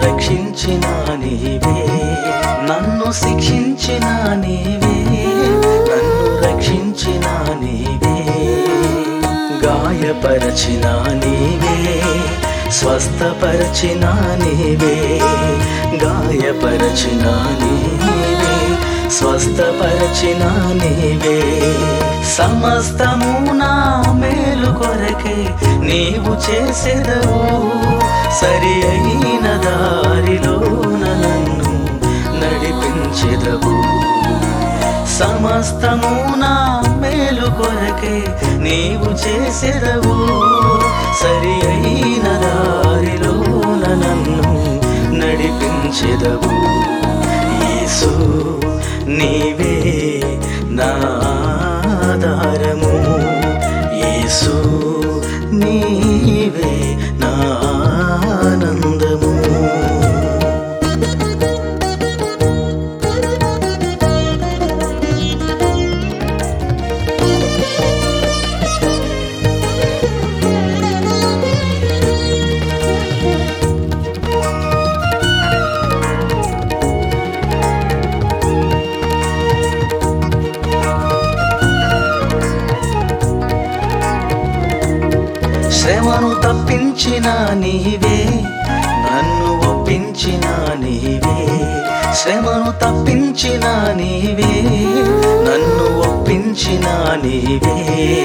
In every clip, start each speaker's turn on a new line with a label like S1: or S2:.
S1: రక్షించిన నీవే, నన్ను శిక్షించిన నీవే, నన్ను రక్షించిన నీవే, గాయపరచిన నీవే, స్వస్థపరచిన నీవే, గాయపరచిన నీవే, స్వస్థపరచిన నీవే, సమస్తము నా మేలు కొరకే నీవు చేసెదవు, సరి అయిన దారిలోన నన్ను నడిపించెదవు, సమస్తము నా మేలు కొరకే నీవు చేసెదవు, సరి అయిన దారిలోన నన్ను నడిపించెదవు. యేసు నీవే నా ఆధారము, యేసు నీవే నా ఆనందము. శ్రమను తప్పించిన నీవే, నన్ను ఒప్పించిన నీవే, శ్రమను తప్పించిన నీవే, నన్ను ఒప్పించిన నీవే,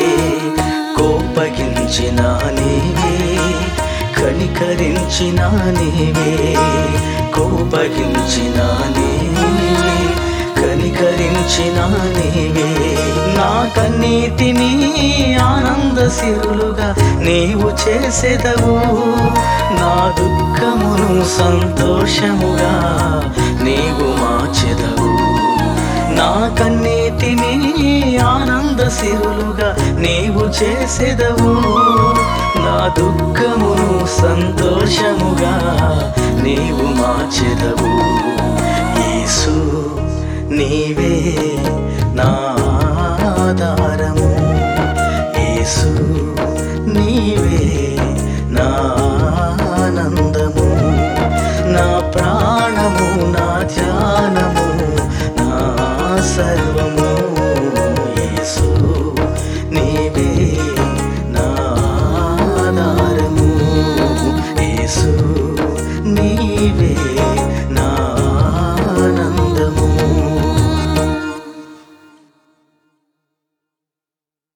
S1: కోపగించిన నీవే, కనికరించిన నీవే, కోపగించిన నీవే, కనికరించిన నీవే, నా కన్నీటిని ఆనంద సిరులుగా నీవు చేసెదవు, నా దుఃఖమును సంతోషముగా నీవు మార్చెదవు, నా కన్నీటిని ఆనంద సిరులుగా నీవు చేసెదవు, నా దుఃఖమును సంతోషముగా నీవు మార్చెదవు. యేసు నీవే నా ఆధారము, యేసు నీవే నా ఆనందము.